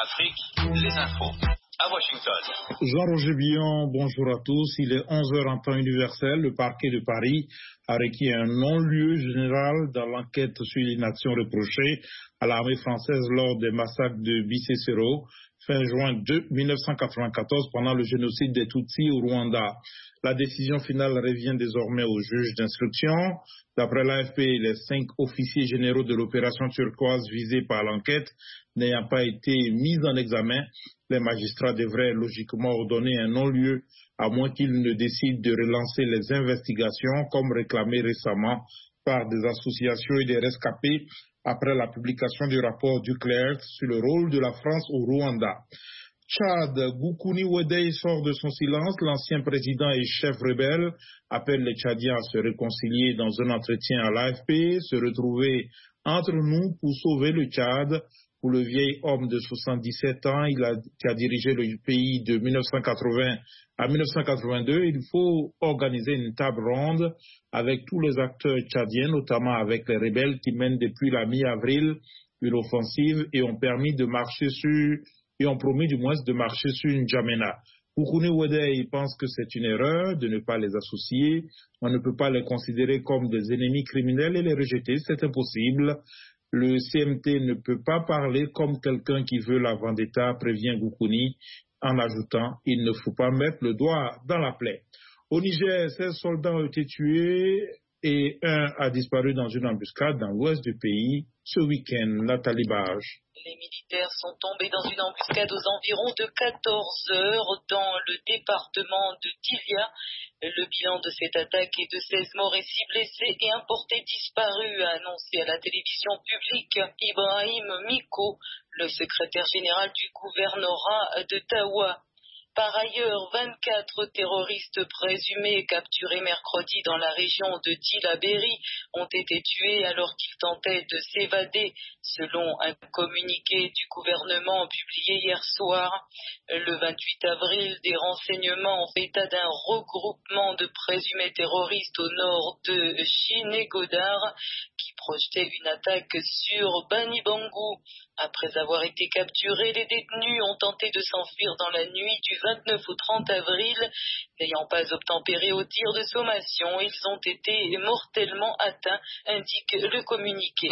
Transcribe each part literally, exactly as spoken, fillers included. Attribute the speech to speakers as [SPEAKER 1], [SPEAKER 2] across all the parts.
[SPEAKER 1] Afrique, les infos. À Washington.
[SPEAKER 2] Jean-Roger Billon, bonjour à tous. Il est onze heures en temps universel. Le parquet de Paris a requis un non-lieu général dans l'enquête sur l'inaction reprochée à l'armée française lors des massacres de Bicécero, fin juin mille neuf cent quatre-vingt-quatorze, pendant le génocide des Tutsis au Rwanda. La décision finale revient désormais au juge d'instruction. D'après l'A F P, les cinq officiers généraux de l'opération turquoise visés par l'enquête n'ayant pas été mis en examen, les magistrats devraient logiquement ordonner un non-lieu, à moins qu'ils ne décident de relancer les investigations, comme réclamé récemment par des associations et des rescapés après la publication du rapport du Clerc sur le rôle de la France au Rwanda. Tchad, Goukouni Ouédei sort de son silence. L'ancien président et chef rebelle appelle les Tchadiens à se réconcilier dans un entretien à l'A F P, se retrouver entre nous pour sauver le Tchad. Pour le vieil homme de soixante-dix-sept ans, il a, qui a dirigé le pays de mille neuf cent quatre-vingts à mille neuf cent quatre-vingt-deux, il faut organiser une table ronde avec tous les acteurs tchadiens, notamment avec les rebelles qui mènent depuis la mi-avril une offensive et ont permis de marcher sur et ont promis du moins de marcher sur une N'Djamena. Goukouni Ouédei pense que c'est une erreur de ne pas les associer. On ne peut pas les considérer comme des ennemis criminels et les rejeter, c'est impossible. Le C M T ne peut pas parler comme quelqu'un qui veut la vendetta, prévient Goukouni, en ajoutant « il ne faut pas mettre le doigt dans la plaie ». Au Niger, seize soldats ont été tués et un a disparu dans une embuscade dans l'ouest du pays ce week-end. Nathalie Barge.
[SPEAKER 3] Les militaires sont tombés dans une embuscade aux environs de quatorze heures dans le département de Tilia. Le bilan de cette attaque est de seize morts et six blessés et un porté disparu, a annoncé à la télévision publique Ibrahim Miko, le secrétaire général du gouvernorat de Tawa. Par ailleurs, vingt-quatre terroristes présumés capturés mercredi dans la région de Tillabéri ont été tués alors qu'ils tentaient de s'évader, selon un communiqué du gouvernement publié hier soir. Le vingt-huit avril, des renseignements ont fait état d'un regroupement de présumés terroristes au nord de Chinégodar qui projetait une attaque sur Bani Bangou. Après avoir été capturés, les détenus ont tenté de s'enfuir dans la nuit du vingt-neuf au trente avril. N'ayant pas obtempéré au tir de sommation, ils ont été mortellement atteints, indique le communiqué.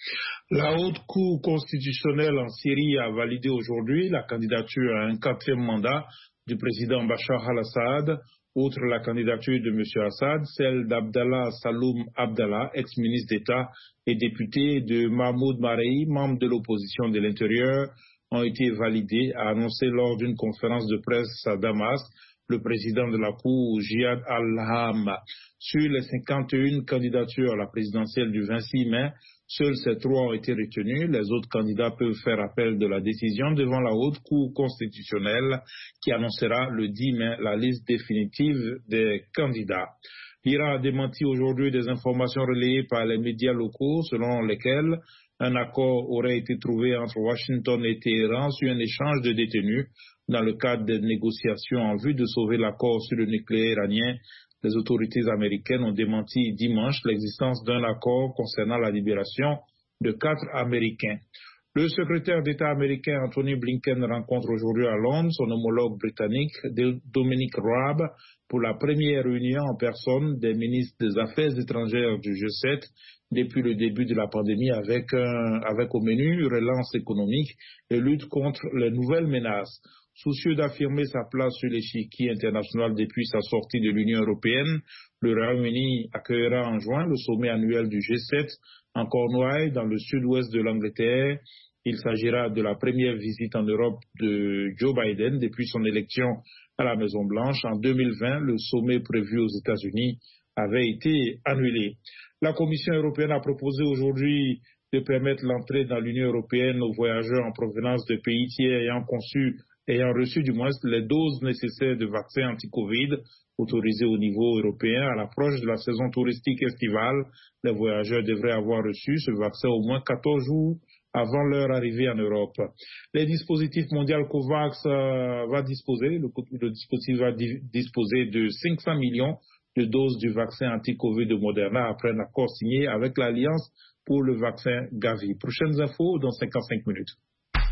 [SPEAKER 2] La Haute Cour constitutionnelle en Syrie a validé aujourd'hui la candidature à un quatrième mandat du président Bachar al-Assad. Outre la candidature de M. Assad, celle d'Abdallah Saloum Abdallah, ex-ministre d'État et député de Mahmoud Marei, membre de l'opposition de l'Intérieur, ont été validées, a annoncé lors d'une conférence de presse à Damas le président de la Cour, Jihad al-Ham. Sur les cinquante et une candidatures à la présidentielle du vingt-six mai, seuls ces trois ont été retenus. Les autres candidats peuvent faire appel de la décision devant la Haute Cour constitutionnelle qui annoncera le dix mai la liste définitive des candidats. L'Iran a démenti aujourd'hui des informations relayées par les médias locaux selon lesquelles un accord aurait été trouvé entre Washington et Téhéran sur un échange de détenus dans le cadre des négociations en vue de sauver l'accord sur le nucléaire iranien. Les autorités américaines ont démenti dimanche l'existence d'un accord concernant la libération de quatre Américains. Le secrétaire d'État américain Anthony Blinken rencontre aujourd'hui à Londres son homologue britannique Dominic Raab pour la première réunion en personne des ministres des Affaires étrangères du G sept depuis le début de la pandémie avec, un, avec au menu relance économique et lutte contre les nouvelles menaces. Soucieux d'affirmer sa place sur l'échiquier international depuis sa sortie de l'Union européenne, le Royaume-Uni accueillera en juin le sommet annuel du G sept en Cornouailles, dans le sud-ouest de l'Angleterre. Il s'agira de la première visite en Europe de Joe Biden depuis son élection à la Maison-Blanche. En deux mille vingt, le sommet prévu aux États-Unis avait été annulé. La Commission européenne a proposé aujourd'hui de permettre l'entrée dans l'Union européenne aux voyageurs en provenance de pays tiers ayant conçu ayant reçu du moins les doses nécessaires de vaccins anti-Covid autorisés au niveau européen. À l'approche de la saison touristique estivale, les voyageurs devraient avoir reçu ce vaccin au moins quatorze jours avant leur arrivée en Europe. Les dispositifs mondial COVAX euh, va disposer, le, le dispositif va di- disposer de cinq cents millions de doses du vaccin anti-Covid de Moderna après un accord signé avec l'Alliance pour le vaccin Gavi. Prochaines infos dans cinquante-cinq minutes.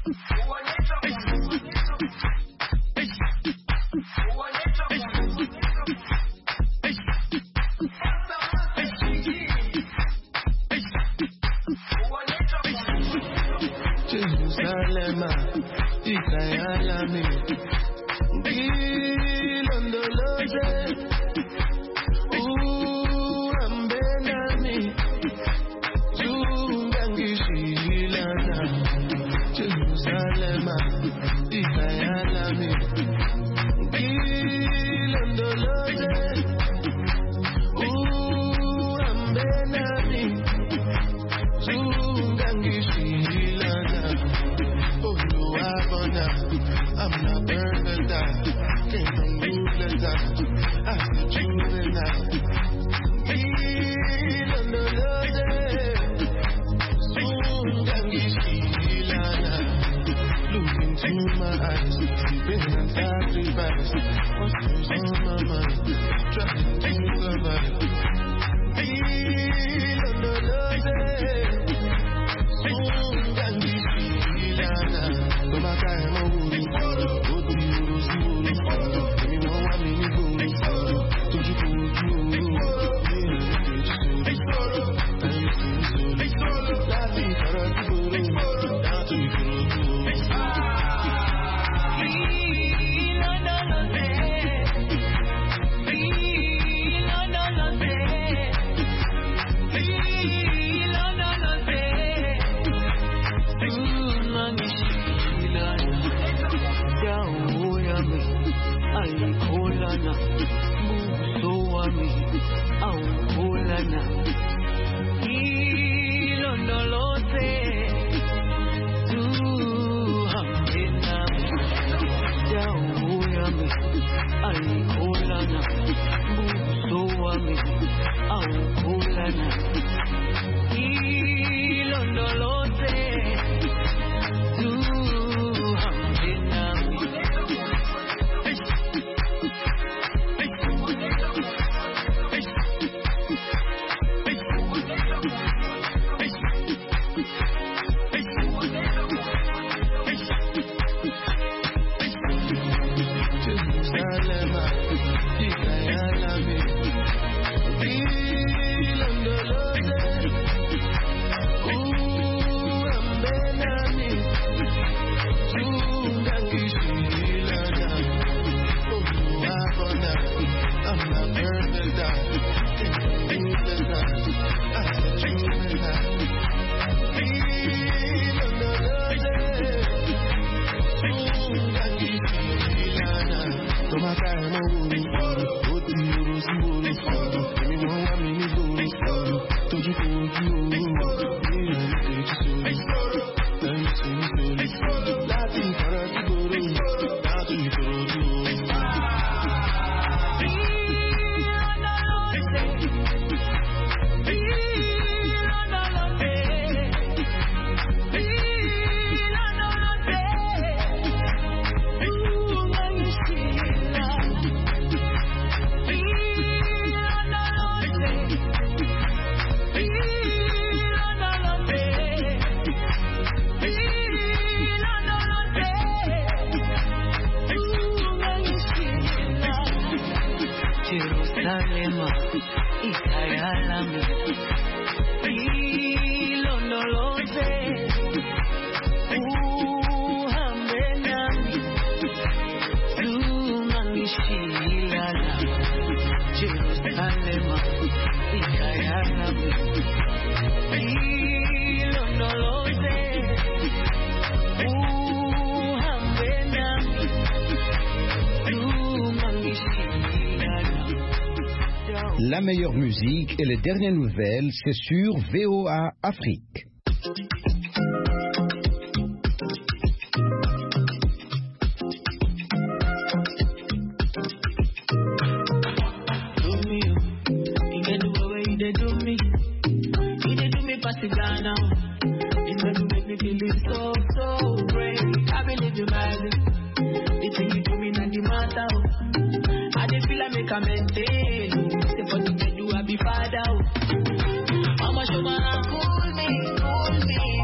[SPEAKER 4] La meilleure musique et les dernières nouvelles, c'est sur V O A Afrique.
[SPEAKER 5] So